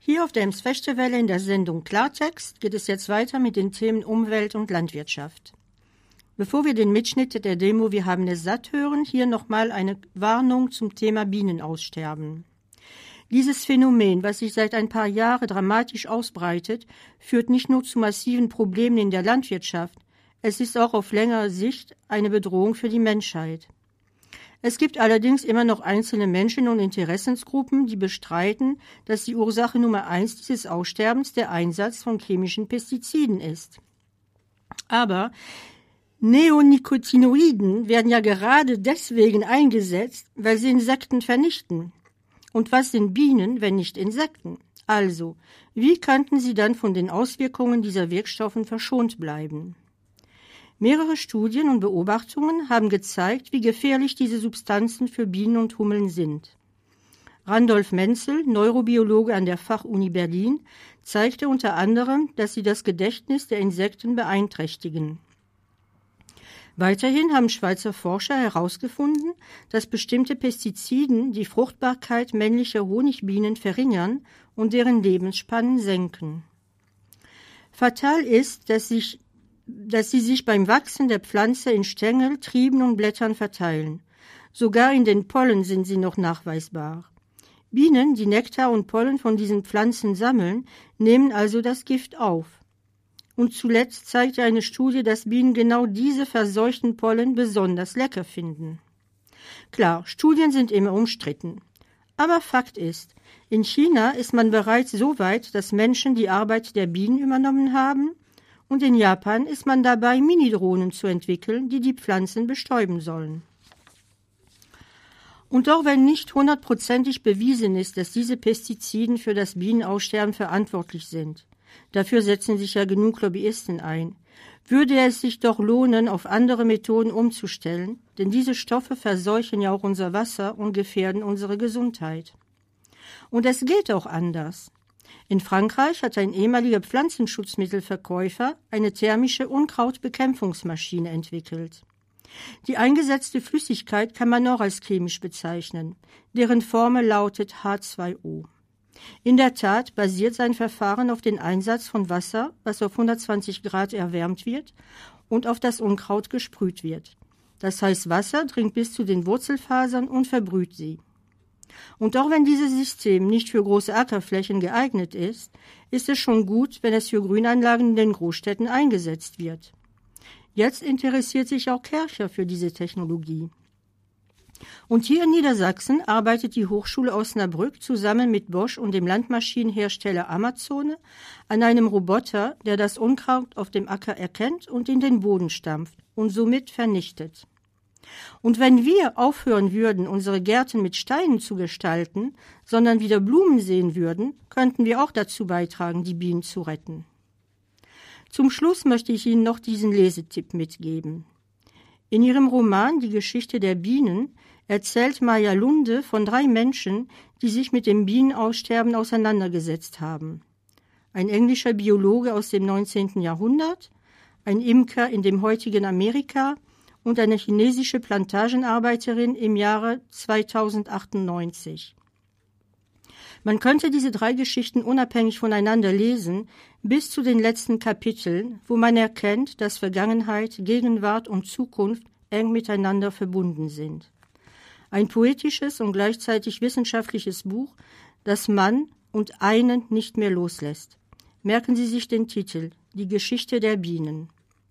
Hier auf der Ems-Fechte-Welle in der Sendung Klartext geht es jetzt weiter mit den Themen Umwelt und Landwirtschaft. Bevor wir den Mitschnitt der Demo Wir haben es satt hören, hier nochmal eine Warnung zum Thema Bienenaussterben. Dieses Phänomen, was sich seit ein paar Jahren dramatisch ausbreitet, führt nicht nur zu massiven Problemen in der Landwirtschaft, es ist auch auf längere Sicht eine Bedrohung für die Menschheit. Es gibt allerdings immer noch einzelne Menschen und Interessensgruppen, die bestreiten, dass die Ursache Nummer 1 dieses Aussterbens der Einsatz von chemischen Pestiziden ist. Aber Neonicotinoiden werden ja gerade deswegen eingesetzt, weil sie Insekten vernichten. Und was sind Bienen, wenn nicht Insekten? Also, wie könnten sie dann von den Auswirkungen dieser Wirkstoffe verschont bleiben? Mehrere Studien und Beobachtungen haben gezeigt, wie gefährlich diese Substanzen für Bienen und Hummeln sind. Randolph Menzel, Neurobiologe an der Fachuni Berlin, zeigte unter anderem, dass sie das Gedächtnis der Insekten beeinträchtigen. Weiterhin haben Schweizer Forscher herausgefunden, dass bestimmte Pestiziden die Fruchtbarkeit männlicher Honigbienen verringern und deren Lebensspannen senken. Fatal ist, dass sie sich beim Wachsen der Pflanze in Stängel, Trieben und Blättern verteilen. Sogar in den Pollen sind sie noch nachweisbar. Bienen, die Nektar und Pollen von diesen Pflanzen sammeln, nehmen also das Gift auf. Und zuletzt zeigte eine Studie, dass Bienen genau diese verseuchten Pollen besonders lecker finden. Klar, Studien sind immer umstritten. Aber Fakt ist, in China ist man bereits so weit, dass Menschen die Arbeit der Bienen übernommen haben, und in Japan ist man dabei, Minidrohnen zu entwickeln, die die Pflanzen bestäuben sollen. Und auch wenn nicht 100%ig bewiesen ist, dass diese Pestiziden für das Bienenaussterben verantwortlich sind, dafür setzen sich ja genug Lobbyisten ein, würde es sich doch lohnen, auf andere Methoden umzustellen, denn diese Stoffe verseuchen ja auch unser Wasser und gefährden unsere Gesundheit. Und es geht auch anders. In Frankreich hat ein ehemaliger Pflanzenschutzmittelverkäufer eine thermische Unkrautbekämpfungsmaschine entwickelt. Die eingesetzte Flüssigkeit kann man auch als chemisch bezeichnen. Deren Formel lautet H2O. In der Tat basiert sein Verfahren auf den Einsatz von Wasser, was auf 120 Grad erwärmt wird und auf das Unkraut gesprüht wird. Das heißt, Wasser dringt bis zu den Wurzelfasern und verbrüht sie. Und auch wenn dieses System nicht für große Ackerflächen geeignet ist, ist es schon gut, wenn es für Grünanlagen in den Großstädten eingesetzt wird. Jetzt interessiert sich auch Kärcher für diese Technologie. Und hier in Niedersachsen arbeitet die Hochschule Osnabrück zusammen mit Bosch und dem Landmaschinenhersteller Amazone an einem Roboter, der das Unkraut auf dem Acker erkennt und in den Boden stampft und somit vernichtet. Und wenn wir aufhören würden, unsere Gärten mit Steinen zu gestalten, sondern wieder Blumen sehen würden, könnten wir auch dazu beitragen, die Bienen zu retten. Zum Schluss möchte ich Ihnen noch diesen Lesetipp mitgeben. In ihrem Roman Die Geschichte der Bienen erzählt Maja Lunde von 3 Menschen, die sich mit dem Bienenaussterben auseinandergesetzt haben. Ein englischer Biologe aus dem 19. Jahrhundert, ein Imker in dem heutigen Amerika und eine chinesische Plantagenarbeiterin im Jahre 2098. Man könnte diese 3 Geschichten unabhängig voneinander lesen, bis zu den letzten Kapiteln, wo man erkennt, dass Vergangenheit, Gegenwart und Zukunft eng miteinander verbunden sind. Ein poetisches und gleichzeitig wissenschaftliches Buch, das Mann und einen nicht mehr loslässt. Merken Sie sich den Titel, Die Geschichte der Bienen.